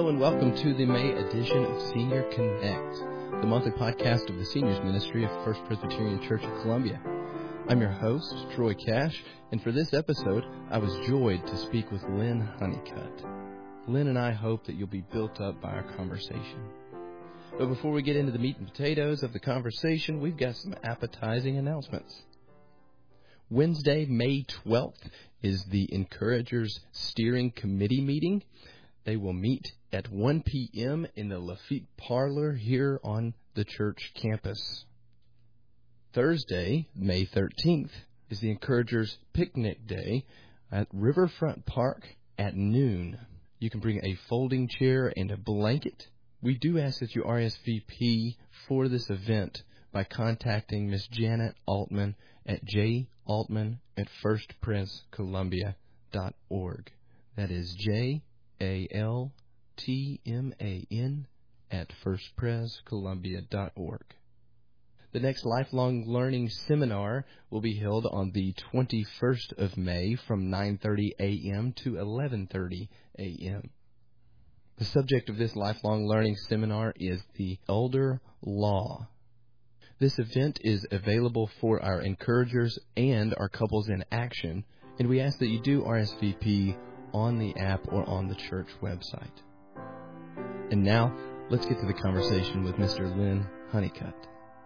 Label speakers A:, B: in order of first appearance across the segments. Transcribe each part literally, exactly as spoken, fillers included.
A: Hello and welcome to the May edition of Senior Connect, the monthly podcast of the Seniors Ministry of First Presbyterian Church of Columbia. I'm your host, Troy Cash, and for this episode, I was joyed to speak with Lynn Honeycutt. Lynn and I hope that you'll be built up by our conversation. But before we get into the meat and potatoes of the conversation, we've got some appetizing announcements. Wednesday, May twelfth, is the Encouragers Steering Committee meeting. They will meet at one p.m. in the Lafitte Parlor here on the church campus. Thursday, May thirteenth, is the Encouragers Picnic Day at Riverfront Park at noon. You can bring a folding chair and a blanket. We do ask that you R S V P for this event by contacting Miss Janet Altman at j altman at first pres columbia dot org. That is J A L T M A N at first pres columbia dot org. The next Lifelong Learning Seminar will be held on the twenty-first of May from nine thirty a.m. to eleven thirty a.m. The subject of this Lifelong Learning Seminar is the Elder Law. This event is available for our encouragers and our couples in action, and we ask that you do R S V P on the app or on the church website. And now, let's get to the conversation with Mister Lynn Honeycutt.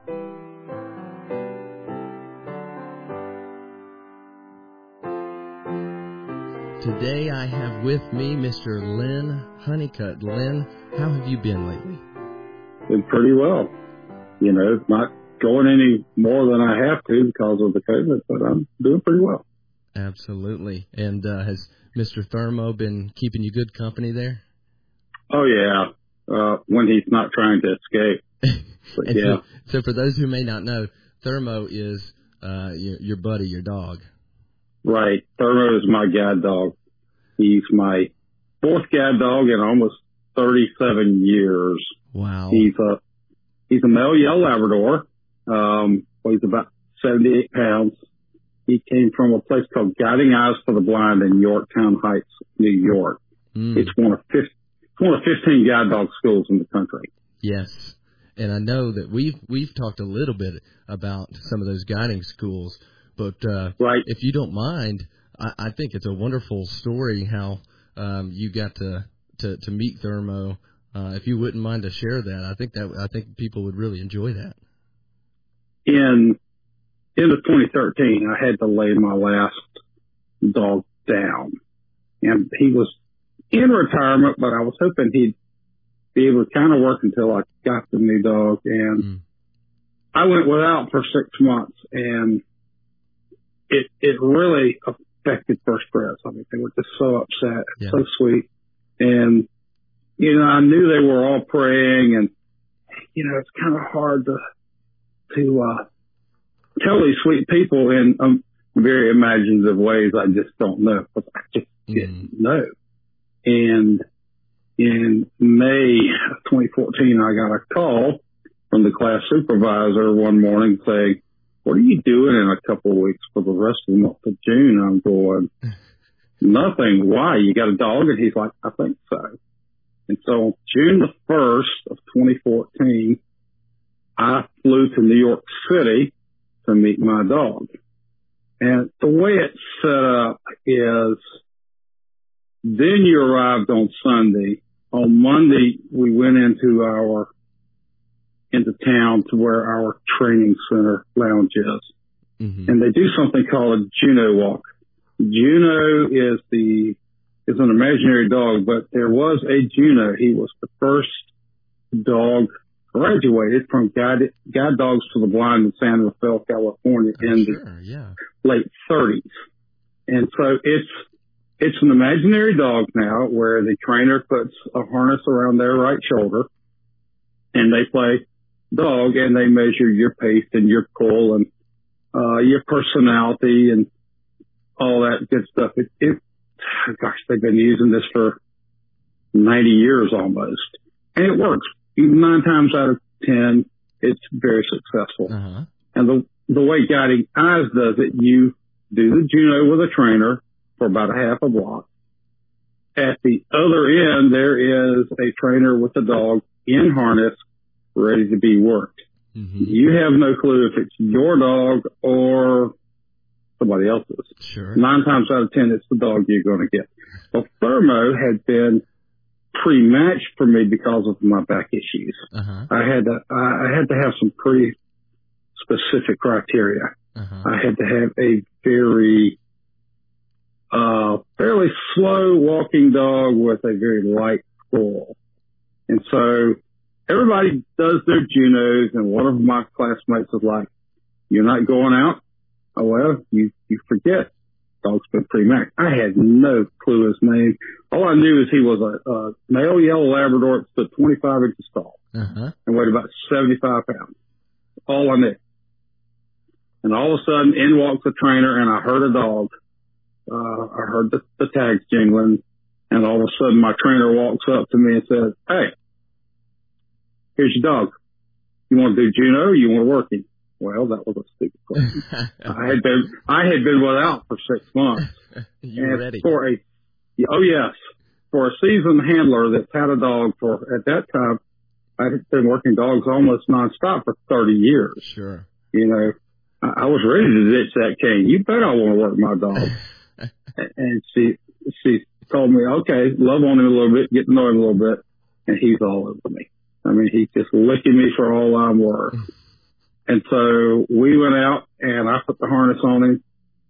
A: Today I have with me Mister Lynn Honeycutt. Lynn, how have you been lately?
B: Been pretty well. You know, not going any more than I have to because of the COVID, but I'm doing pretty well.
A: Absolutely. And uh, has Mister Thermo been keeping you good company there?
B: Oh, yeah, uh, when he's not trying to escape. But, yeah.
A: So, so for those who may not know, Thermo is uh, your, your buddy, your dog.
B: Right. Thermo is my guide dog. He's my fourth guide dog in almost thirty-seven years.
A: Wow.
B: He's a, he's a male yellow Labrador. Um, weighs about seventy-eight pounds. He came from a place called Guiding Eyes for the Blind in Yorktown Heights, New York. Mm. It's one of fifteen, one of fifteen guide dog schools in the country.
A: Yes, and I know that we've we've talked a little bit about some of those guiding schools, but uh,
B: right.
A: if you don't mind, I, I think it's a wonderful story how um, you got to, to, to meet Thermo. Uh, if you wouldn't mind to share that, I think that I think people would really enjoy that.
B: In In of twenty thirteen, I had to lay my last dog down. And he was in retirement, but I was hoping he'd be able to kind of work until I got the new dog. And mm. I went without for six months, and it it really affected First Pres. I mean, they were just so upset, yeah. so sweet. And, you know, I knew they were all praying, and, you know, it's kind of hard to, to, uh, tell these sweet people in um, very imaginative ways I just don't know, because I just mm. didn't know. And in May of twenty fourteen, I got a call from the class supervisor one morning saying, "What are you doing in a couple of weeks for the rest of the month of June?" I'm going, "Nothing. Why? You got a dog?" And he's like, "I think so." And so on June the first of twenty fourteen, I flew to New York City to meet my dog. And the way it's set up is, then you arrived on Sunday. On Monday, we went into our, into town to where our training center lounge is. Mm-hmm. And they do something called a Juno walk. Juno is the, is an imaginary dog, but there was a Juno. He was the first dog graduated from Guide, Guide Dogs for the Blind in San Rafael, California oh, in
A: sure,
B: the
A: yeah.
B: late thirties. And so it's, it's an imaginary dog now where the trainer puts a harness around their right shoulder and they play dog and they measure your pace and your pull and, uh, your personality and all that good stuff. It, it, gosh, they've been using this for ninety years almost, and it works. Nine times out of ten, it's very successful. Uh-huh. And the the way Guiding Eyes does it, you do the Juno with a trainer for about a half a block, at the other end, there is a trainer with a dog in harness ready to be worked. Mm-hmm. You have no clue if it's your dog or somebody else's.
A: Sure.
B: Nine times out of ten, it's the dog you're going to get. Well, Thermo had been pre-matched for me because of my back issues. Uh-huh. I had to, I had to have some pretty specific criteria. Uh-huh. I had to have a very, uh, fairly slow walking dog with a very light pull. And so everybody does their Junos, and one of my classmates was like, "You're not going out?" Oh, well, you, you forget. Dog's been pre-matched. I had no clue his name. All I knew is he was a, a male yellow Labrador that stood twenty-five inches tall uh-huh. and weighed about seventy-five pounds. All I knew. And all of a sudden, in walks a trainer, and I heard a dog. Uh, I heard the, the tags jingling, and all of a sudden, my trainer walks up to me and says, "Hey, here's your dog. You want to do Juno or you want to work him?" Well, that was a stupid question. I had been, I had been without for six months.
A: You were ready.
B: For a, oh yes, for a seasoned handler that's had a dog for, at that time, I had been working dogs almost nonstop for thirty years.
A: Sure.
B: You know, I, I was ready to ditch that cane. You bet I want to work my dog. And she, she told me, "Okay, love on him a little bit, get to know him a little bit." And he's all over me. I mean, he's just licking me for all I'm worth. And so we went out, and I put the harness on him,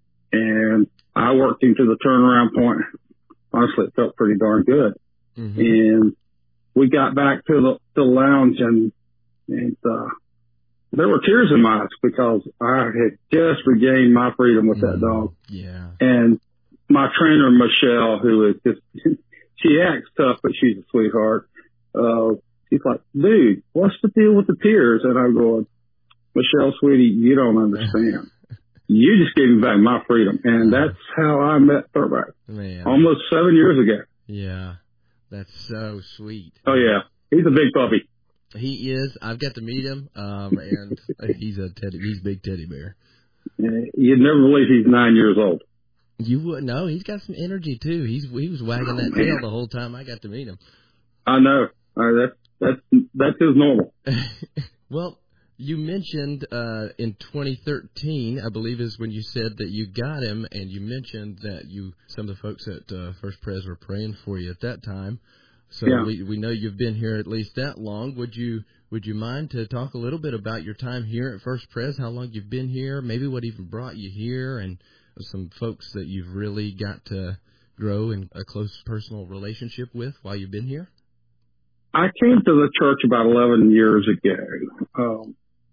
B: and I worked him to the turnaround point. Honestly, it felt pretty darn good. Mm-hmm. And we got back to the, to the lounge, and, and uh, there were tears in my eyes because I had just regained my freedom with mm-hmm. that dog.
A: Yeah.
B: And my trainer, Michelle, who is just, she acts tough, but she's a sweetheart. Uh, she's like, "Dude, what's the deal with the tears?" And I'm going, "Michelle, sweetie, you don't understand. You just gave me back my freedom." And that's how I met Thermo. Man. Almost seven years ago.
A: Yeah. That's so sweet.
B: Oh, yeah. He's a big puppy.
A: He is. I've got to meet him, um, and he's a teddy. He's a big teddy bear.
B: You'd never believe he's nine years old.
A: You wouldn't know. He's got some energy, too. He's He was wagging oh, that man. tail the whole time I got to meet him.
B: I know. Uh, that's, that's, that's his normal.
A: Well, you mentioned uh, in twenty thirteen, I believe, is when you said that you got him, and you mentioned that you some of the folks at uh, First Pres were praying for you at that time. So yeah. we we know you've been here at least that long. Would you would you mind to talk a little bit about your time here at First Pres? How long you've been here? Maybe what even brought you here, and some folks that you've really got to grow in a close personal relationship with while you've been here?
B: I came to the church about eleven years ago. Um,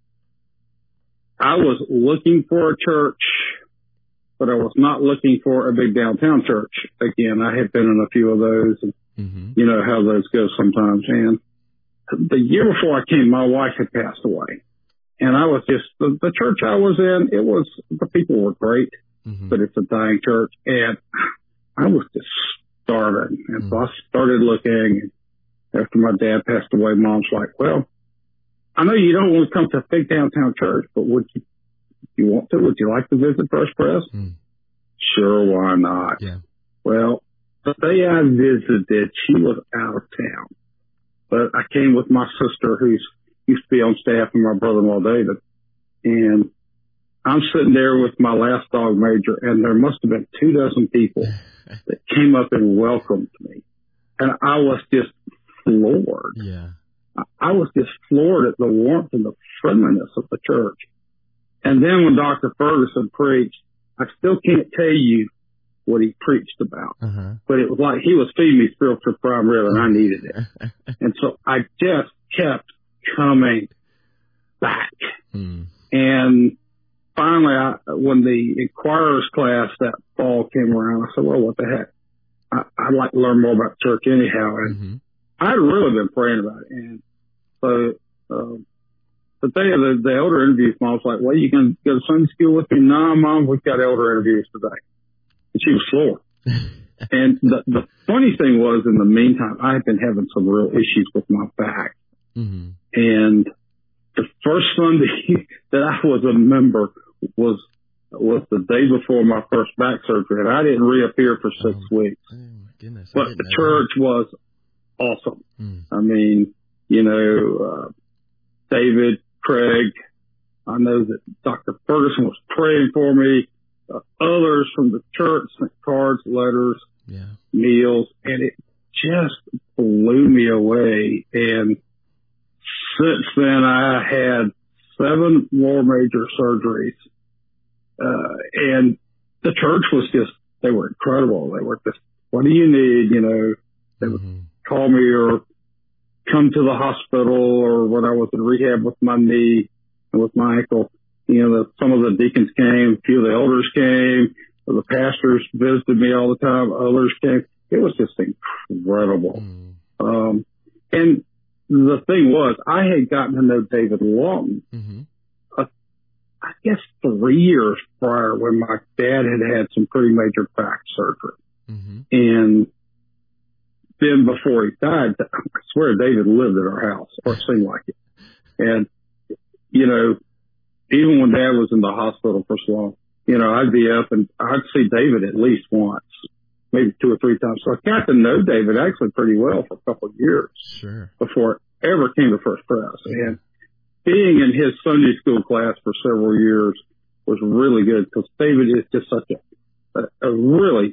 B: I was looking for a church, but I was not looking for a big downtown church. Again, I had been in a few of those, and mm-hmm. you know how those go sometimes. And the year before I came, my wife had passed away. And I was just, the, the church I was in, it was, the people were great, mm-hmm. but it's a dying church. And I was just starving. And mm-hmm. so I started looking. And after my dad passed away, Mom's like, "Well, I know you don't want to come to a big downtown church, but would you, if you want to, would you like to visit First Pres?" Mm. "Sure, why not?"
A: Yeah.
B: Well, the day I visited, she was out of town. But I came with my sister, who's used to be on staff, and my brother-in-law, David. And I'm sitting there with my last dog, Major, and there must have been two dozen people that came up and welcomed me. And I was just floored.
A: Yeah.
B: I was just floored at the warmth and the friendliness of the church. And then when Doctor Ferguson preached, I still can't tell you what he preached about, uh-huh. but it was like he was feeding me spiritual prime rib, and I needed it. And so I just kept coming back. Hmm. And finally, I, when the Inquirers class that fall came around, I said, "Well, what the heck? I, I'd like to learn more about church anyhow." And mm-hmm. I'd really been praying about it. And so, um, the day of the, the elder interviews, Mom was like, "Well, you can go to Sunday school with me?" "No, Mom, we've got elder interviews today." And she was floored. And the, the funny thing was, in the meantime, I had been having some real issues with my back. Mm-hmm. And the first Sunday that I was a member was, was the day before my first back surgery. And I didn't reappear for six oh, weeks.
A: Oh goodness.
B: But the church that. was awesome. Mm. I mean, you know, uh, David, Craig, I know that Doctor Ferguson was praying for me. Uh, others from the church sent cards, letters, yeah. meals, and it just blew me away. And since then, I had seven more major surgeries. Uh, and the church was just, they were incredible. They were just, what do you need? You know, they would mm-hmm. call me or come to the hospital, or when I was in rehab with my knee and with my ankle. You know, the, some of the deacons came, a few of the elders came, the pastors visited me all the time, others came. It was just incredible. Mm. Um, and the thing was, I had gotten to know David Long, mm-hmm. uh, I guess three years prior, when my dad had had some pretty major back surgery. Mm-hmm. And then before he died, I swear David lived at our house, or seemed like it. And, you know, even when Dad was in the hospital for so long, you know, I'd be up and I'd see David at least once, maybe two or three times. So I got to know David actually pretty well for a couple of years. Sure. Before it ever came to First Pres. And being in his Sunday school class for several years was really good, because David is just such a, a, a really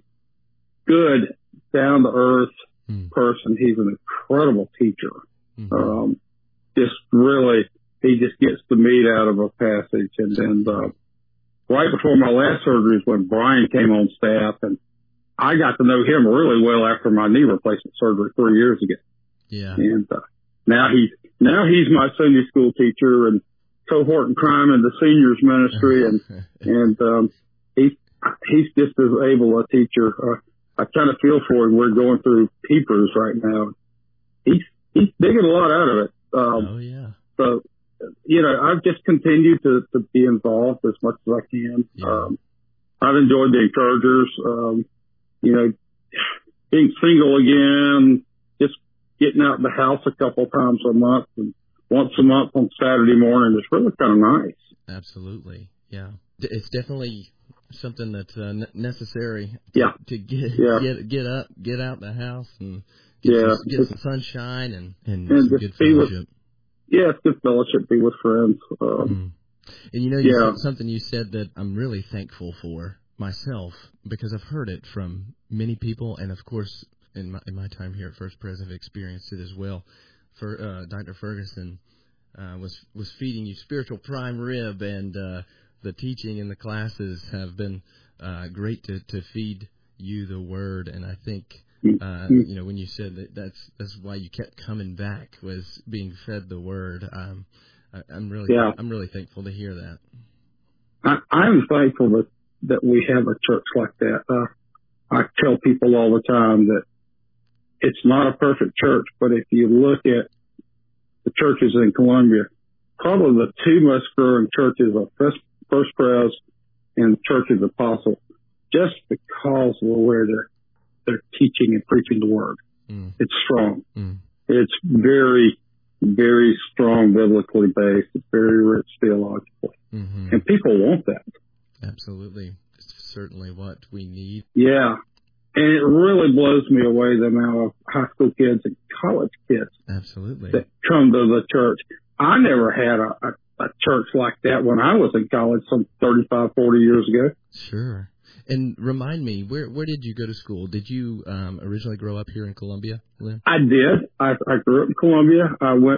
B: good, down to earth mm. person. He's an incredible teacher. Mm-hmm. Um, just really, he just gets the meat out of a passage. And then, uh, right before my last surgery is when Brian came on staff, and I got to know him really well after my knee replacement surgery three years ago. Yeah. And, uh, now he's, now he's my Sunday school teacher and cohort in crime in the seniors ministry. And, and, um, he's, he's just as able a teacher. Uh, I kind of feel for him. We're going through Hebrews right now. He's, he's digging a lot out of it. Um, oh yeah. So, you know, I've just continued to, to be involved as much as I can. Yeah. Um, I've enjoyed the encouragers, um, you know, being single again, just getting out of the house a couple times a month, and once a month on Saturday morning is really kind of nice.
A: Absolutely. Yeah. It's definitely something that's uh, necessary to,
B: yeah.
A: to get,
B: yeah.
A: get, get up, get out the house and get,
B: yeah.
A: some, get some sunshine and, and, and some good fellowship.
B: Yeah, it's good fellowship, be with friends. Um,
A: mm. And you know, you yeah. said something you said that I'm really thankful for myself, because I've heard it from many people, and of course, in my, in my time here at First Pres, I've experienced it as well. For uh, Doctor Ferguson uh, was was feeding you spiritual prime rib, and uh, the teaching in the classes have been uh, great to, to feed you the Word, and I think. Uh, you know, when you said that that's that's why you kept coming back, was being fed the Word. Um, I, I'm really yeah. I'm really thankful to hear that.
B: I, I'm thankful that, that we have a church like that. Uh, I tell people all the time that it's not a perfect church, but if you look at the churches in Columbia, probably the two most growing churches are First, First Pres and Church of the Apostle, just because of where they're they're teaching and preaching the Word. Mm. It's strong. Mm. It's very, very strong biblically based. It's very rich theologically. Mm-hmm. And people want that.
A: Absolutely. It's certainly what we need.
B: Yeah. And it really blows me away the amount of high school kids and college kids
A: Absolutely.
B: that come to the church. I never had a, a, a church like that when I was in college some thirty-five, forty years ago.
A: Sure. And remind me, where where did you go to school? Did you um, originally grow up here in Columbia, Lynn?
B: I did. I, I grew up in Columbia. I went,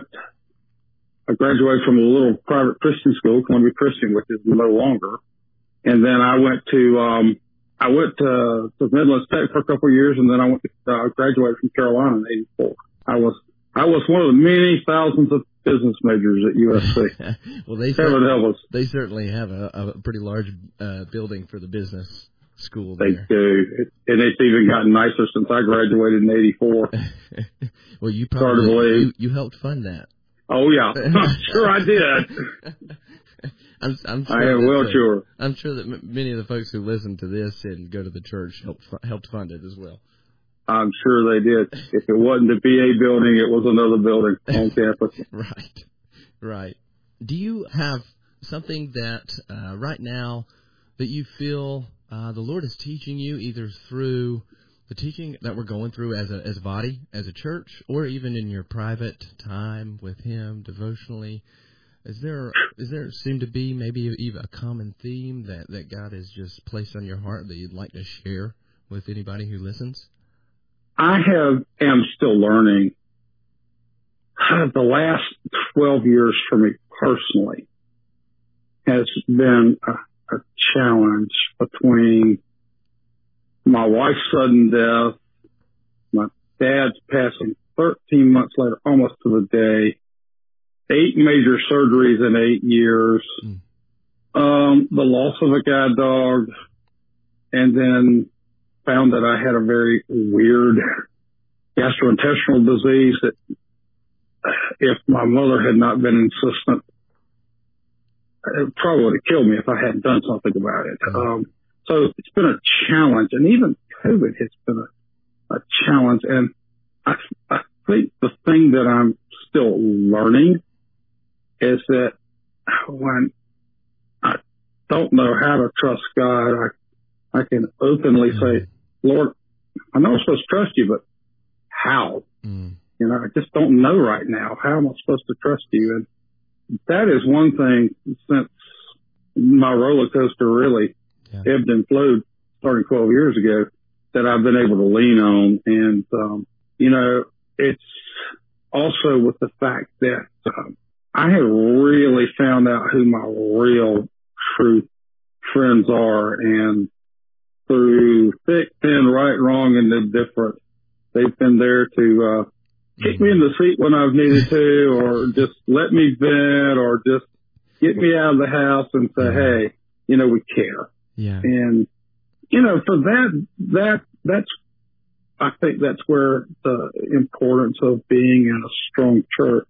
B: I graduated from a little private Christian school, Columbia Christian, which is no longer. And then I went to, um, I went to, to Midland State for a couple of years, and then I went to, uh, graduated from Carolina in eighty-four. I was, I was one of the many thousands of business majors at U S C.
A: Well, they certainly, they certainly have a, a pretty large uh, building for the business school there.
B: They do. It, and it's even gotten nicer since I graduated in eighty-four.
A: Well, you probably, you, you helped fund that.
B: Oh, yeah. I'm sure I did.
A: I'm, I'm sure
B: I am well
A: that,
B: sure.
A: I'm sure that m- many of the folks who listen to this and go to the church helped, helped fund it as well.
B: I'm sure they did. If it wasn't the B A building, it was another building on campus.
A: Right, right. Do you have something that uh, right now that you feel uh, the Lord is teaching you, either through the teaching that we're going through as a as a body, as a church, or even in your private time with Him devotionally, is there is there seem to be maybe even a common theme that, that God has just placed on your heart that you'd like to share with anybody who listens?
B: I have am still learning. The last twelve years for me personally has been a, a challenge between my wife's sudden death, my dad's passing thirteen months later, almost to the day, eight major surgeries in eight years, mm. um, the loss of a guide dog, and then found that I had a very weird gastrointestinal disease that if my mother had not been insistent, it probably would have killed me if I hadn't done something about it. Mm. Um, so it's been a challenge, and even COVID has been a, a challenge. And I, I think the thing that I'm still learning is that when I don't know how to trust God, I, I can openly mm. say, Lord, I know I'm supposed to trust you, but how? Mm. You know, I just don't know right now. How am I supposed to trust you? And that is one thing since my roller coaster really yeah. ebbed and flowed starting twelve years ago that I've been able to lean on. And, um, you know, it's also with the fact that um, I have really found out who my real true friends are. And through thick, thin, right, wrong, and indifferent, they've been there to uh, kick me in the seat when I've needed to, or just let me vent, or just get me out of the house and say, hey, you know, we care. Yeah. And, you know, for that, that, that's, I think that's where the importance of being in a strong church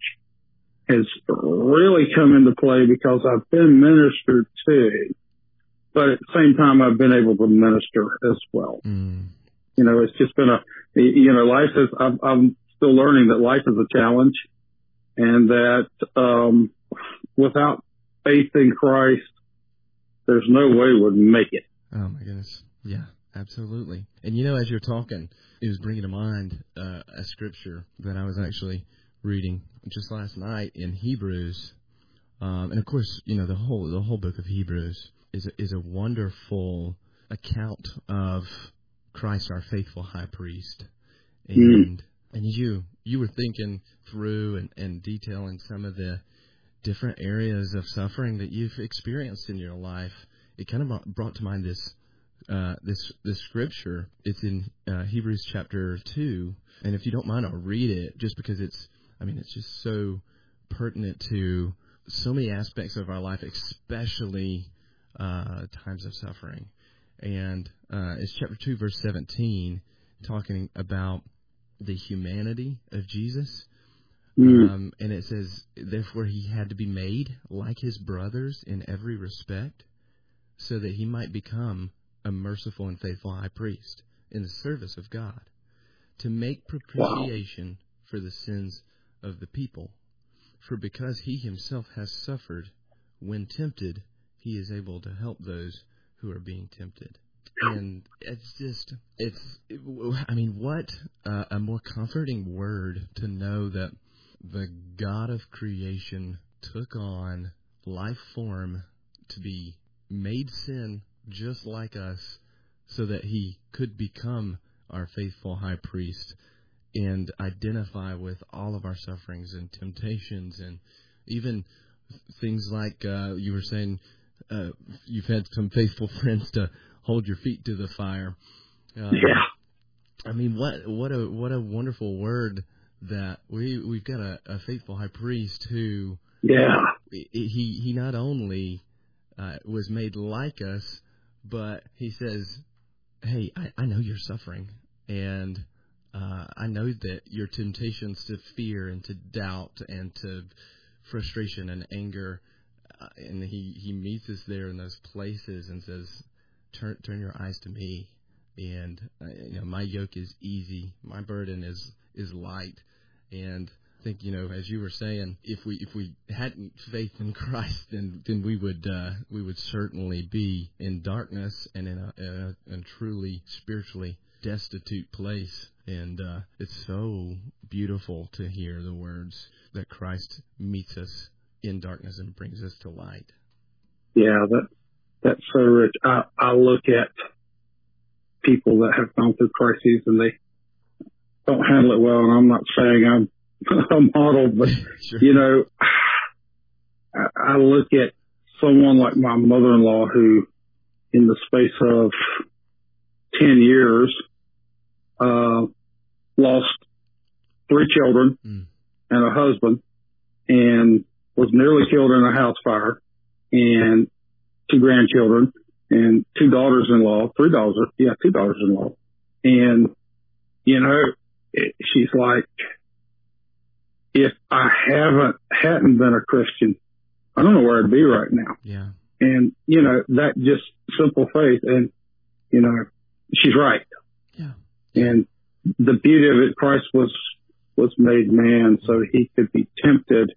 B: has really come into play, because I've been ministered to, but at the same time, I've been able to minister as well. Mm. You know, it's just been a, you know, life is, I'm, I'm still learning that life is a challenge, and that, um, without faith in Christ, there's no way we'd make it.
A: Oh my goodness. Yeah, absolutely. And you know, as you're talking, it was bringing to mind uh, a scripture that I was actually reading just last night in Hebrews. Um, and of course, you know, the whole, the whole book of Hebrews is a, is a wonderful account of Christ, our faithful high priest. And, mm. and you, you were thinking through and, and detailing some of the different areas of suffering that you've experienced in your life. It kind of brought to mind this, uh, this, this scripture. It's in uh, Hebrews chapter two. And if you don't mind, I'll read it, just because it's, I mean, it's just so pertinent to so many aspects of our life, especially uh, times of suffering. And uh, it's chapter two, verse seventeen, talking about the humanity of Jesus. Mm. Um, and it says, therefore he had to be made like his brothers in every respect, so that he might become a merciful and faithful high priest in the service of God, to make propitiation wow. for the sins of the people. For because he himself has suffered when tempted, he is able to help those who are being tempted. And it's just, it's, it, I mean, what uh, a more comforting word to know that the God of creation took on life form to be made sin just like us, so that he could become our faithful high priest and identify with all of our sufferings and temptations, and even things like uh, you were saying, uh, you've had some faithful friends to hold your feet to the fire. Um,
B: yeah.
A: I mean, what what a what a wonderful word that we we've got a, a faithful high priest who
B: yeah
A: he he not only uh, was made like us, but he says, hey, I, I know you're suffering, and uh, I know that your temptations to fear and to doubt and to frustration and anger, uh, and he, he meets us there in those places and says, turn turn your eyes to me, and uh, you know, my yoke is easy, my burden is is light. And I think, you know, as you were saying, if we if we hadn't faith in Christ, then then we would uh, we would certainly be in darkness and in a, a, a truly spiritually destitute place. And uh, it's so beautiful to hear the words that Christ meets us in darkness and brings us to light.
B: Yeah, that that's so rich. I, I look at people that have gone through crises and they don't handle it well, and I'm not saying I'm a model, but, sure. you know, I, I look at someone like my mother-in-law who, in the space of ten years, uh, lost three children mm. and a husband and was nearly killed in a house fire, and two grandchildren and two daughters-in-law, three daughters, yeah, two daughters-in-law. And, you know, it, she's like, if I haven't, hadn't been a Christian, I don't know where I'd be right now.
A: Yeah.
B: And, you know, that just simple faith. And, you know, she's right.
A: Yeah.
B: And the beauty of it, Christ was, was made man so he could be tempted,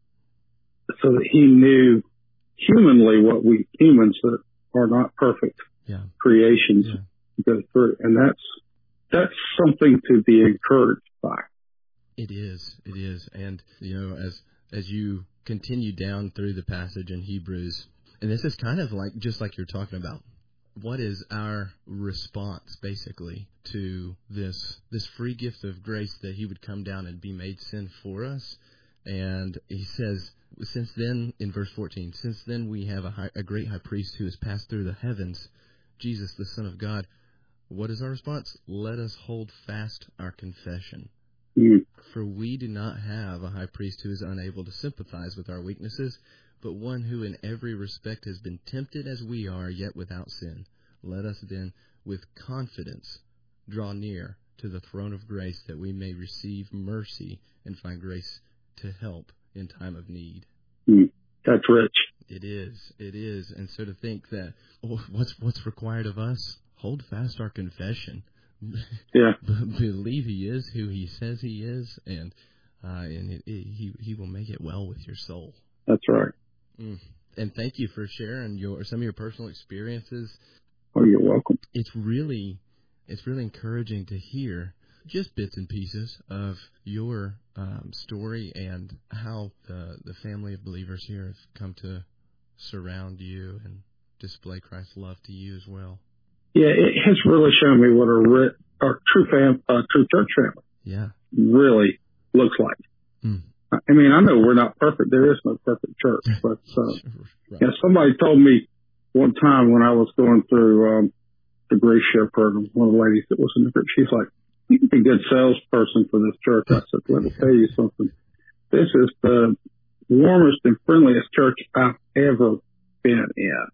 B: so that he knew humanly what we humans that are not perfect
A: yeah.
B: creations
A: yeah.
B: go through. And that's, that's something to be encouraged by.
A: It is. It is. And, you know, as, as you continue down through the passage in Hebrews, and this is kind of like, just like you're talking about, what is our response basically to this, this free gift of grace that he would come down and be made sin for us? And he says, since then, in verse fourteen, since then we have a, high, a great high priest who has passed through the heavens, Jesus, the Son of God. What is our response? Let us hold fast our confession.
B: Mm-hmm.
A: For we do not have a high priest who is unable to sympathize with our weaknesses, but one who in every respect has been tempted as we are, yet without sin. Let us then, with confidence, draw near to the throne of grace, that we may receive mercy and find grace to help in time of need.
B: Mm, that's rich.
A: It is. It is. And so to think that, oh, what's what's required of us? Hold fast our confession.
B: Yeah.
A: Believe he is who he says he is, and uh, and it, it, he he will make it well with your soul.
B: That's right.
A: Mm. And thank you for sharing your some of your personal experiences.
B: Oh, you're welcome.
A: It's really it's really encouraging to hear just bits and pieces of your um, story and how the the family of believers here have come to surround you and display Christ's love to you as well.
B: Yeah, it has really shown me what a, re- a true fam, a true church family,
A: yeah,
B: really looks like.
A: Mm.
B: I mean, I know we're not perfect. There is no perfect church, but uh,
A: right.
B: yeah, somebody told me one time when I was going through um, the Grace Share program, one of the ladies that was in the group, she's like, "You can be a good salesperson for this church." I said, "Let me tell you something. This is the warmest and friendliest church I've ever been in.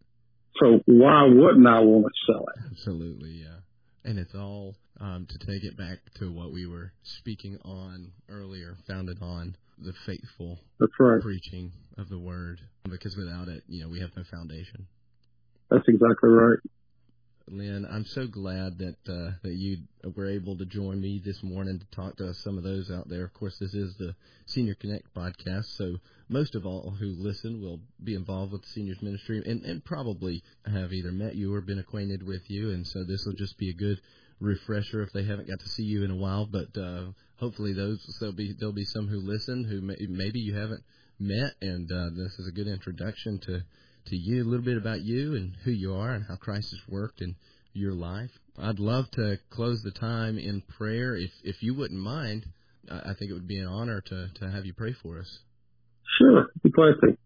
B: So why wouldn't I want to sell it?"
A: Absolutely, yeah. And it's all, um, to take it back to what we were speaking on earlier, founded on the faithful
B: That's right.
A: preaching of the word. Because without it, you know, we have no foundation.
B: That's exactly right.
A: Lynn, I'm so glad that uh, that you were able to join me this morning to talk to some of those out there. Of course, this is the Senior Connect podcast, so most of all who listen will be involved with the seniors ministry and, and probably have either met you or been acquainted with you, and so this will just be a good refresher if they haven't got to see you in a while. But uh, hopefully, those there'll be there'll be some who listen who may, maybe you haven't met, and uh, this is a good introduction to. to you, a little bit about you and who you are and how Christ has worked in your life. I'd love to close the time in prayer. If if you wouldn't mind, I think it would be an honor to, to have you pray for us.
B: Sure. Be glad to.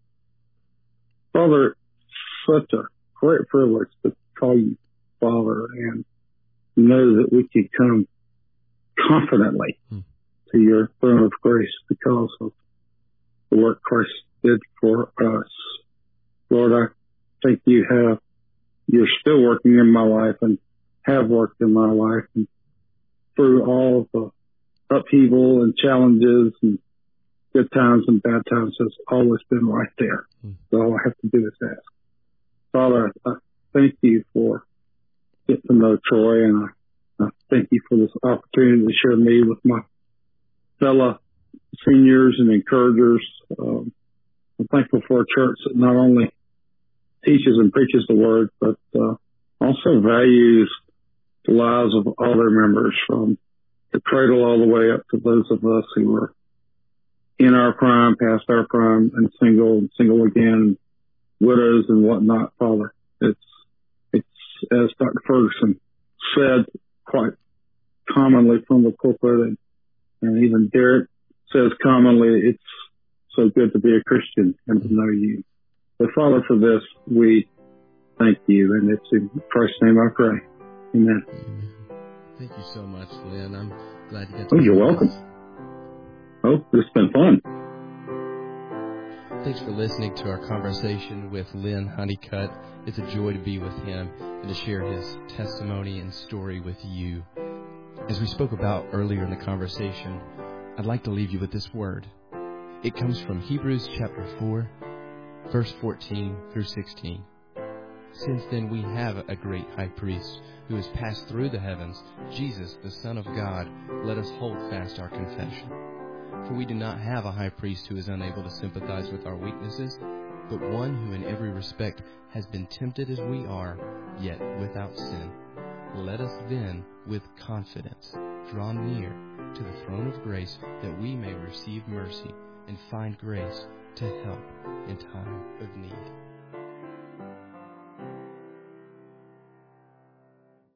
B: Father, such a great privilege to call you Father and know that we can come confidently hmm. to your throne of grace because of the work Christ did for us. Lord, I think you have, you're still working in my life and have worked in my life, and through all the upheaval and challenges and good times and bad times has always been right there. Mm. So all I have to do is ask. Father, I, I thank you for getting to know Troy, and I, I thank you for this opportunity to share me with my fellow seniors and encouragers. Um, I'm thankful for a church that not only teaches and preaches the word, but uh, also values the lives of all their members, from the cradle all the way up to those of us who are in our prime, past our prime, and single, and single again, widows and whatnot, Father. It's, it's, as Doctor Ferguson said quite commonly from the pulpit, and, and even Derek says commonly, it's so good to be a Christian and to know you. So, Father, for this, we thank you, and it's in Christ's name I pray. Amen.
A: Amen. Thank you so much, Lynn. I'm glad you got to
B: Oh, you're welcome.
A: Us.
B: Oh, this has been fun.
A: Thanks for listening to our conversation with Lynn Honeycutt. It's a joy to be with him and to share his testimony and story with you. As we spoke about earlier in the conversation, I'd like to leave you with this word. It comes from Hebrews chapter four, verse fourteen through sixteen. Since then we have a great high priest who has passed through the heavens, Jesus, the Son of God. Let us hold fast our confession. For we do not have a high priest who is unable to sympathize with our weaknesses, but one who in every respect has been tempted as we are, yet without sin. Let us then, with confidence, draw near to the throne of grace, that we may receive mercy and find grace to help in time of need.